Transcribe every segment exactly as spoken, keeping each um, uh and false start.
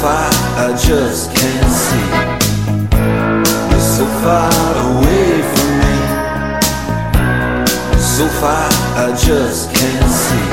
far, I just can't see. You're so far away from me. So far, I just can't see.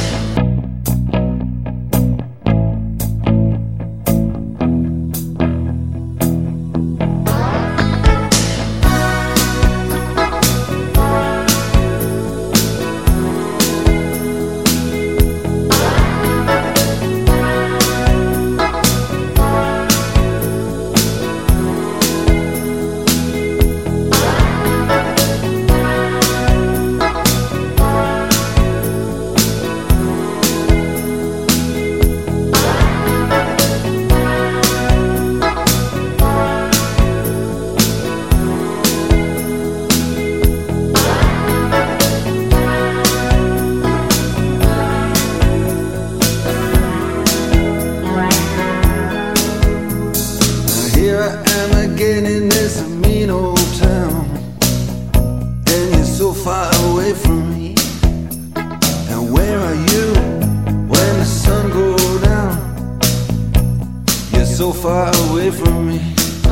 In this mean old town, and you're so far away from me. And where are you when the sun goes down? You're so far away from me.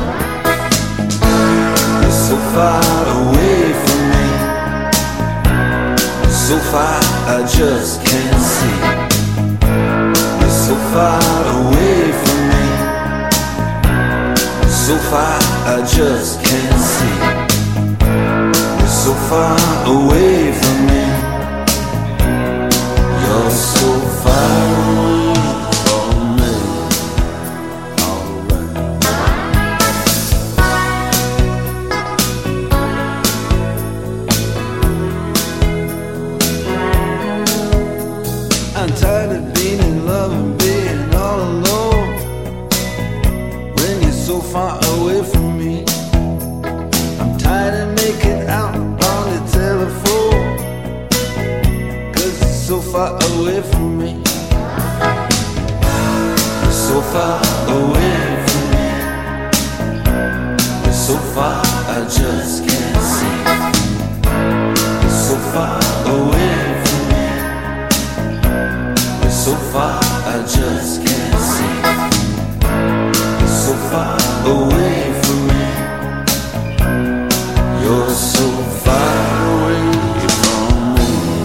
You're so far away from me. So far I just can't see. You're so far away from me. So far, I just can't see. You're so far away from me. You're so far away from me. Alright. I'm tired of being in love and being all alone. When you're so far away from me, I'm tired of making out on the telephone, 'cause you're so far away from me. You're so far away from me. You're so far I just can't see. You're so far away from me. You're so far I just can't see. So far away from me. You're so far away from me.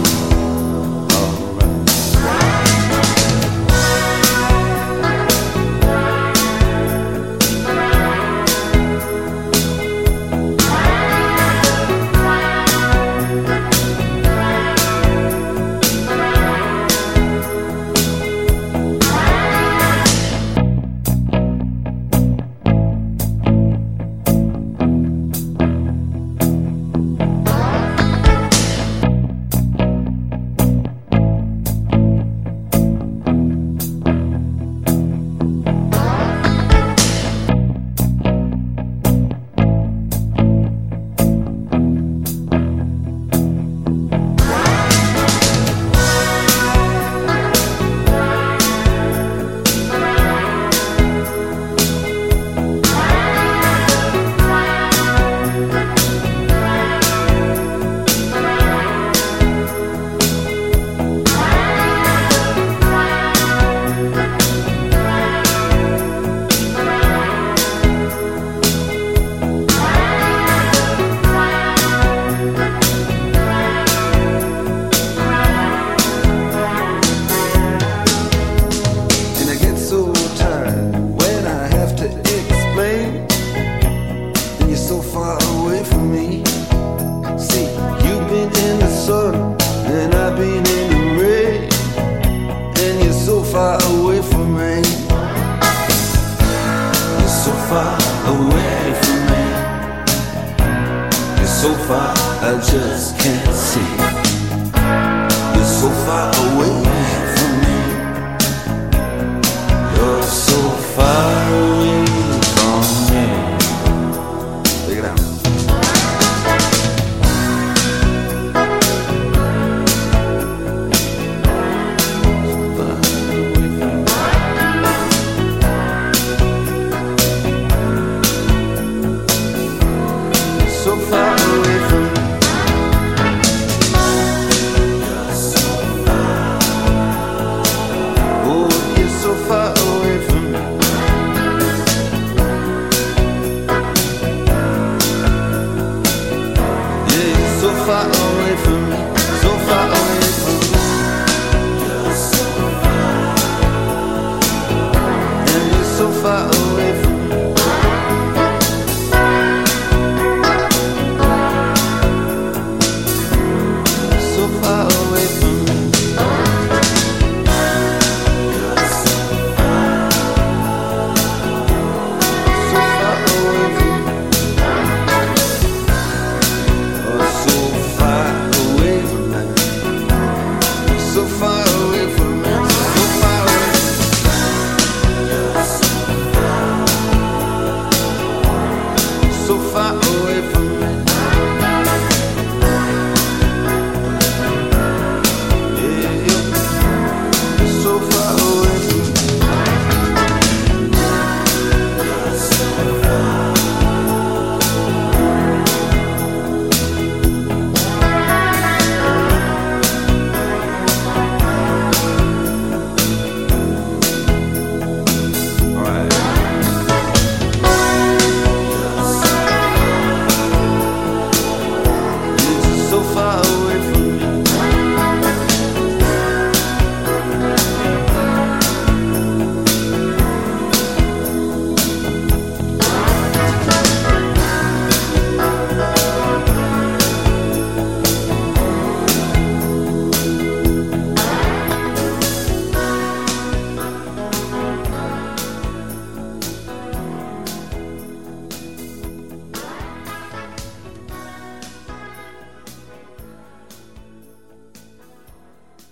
So far away from me. See, you've been in the sun and I've been in the rain, and you're so far away from me. You're so far away from me. You're so far I just can't see. You're so far away.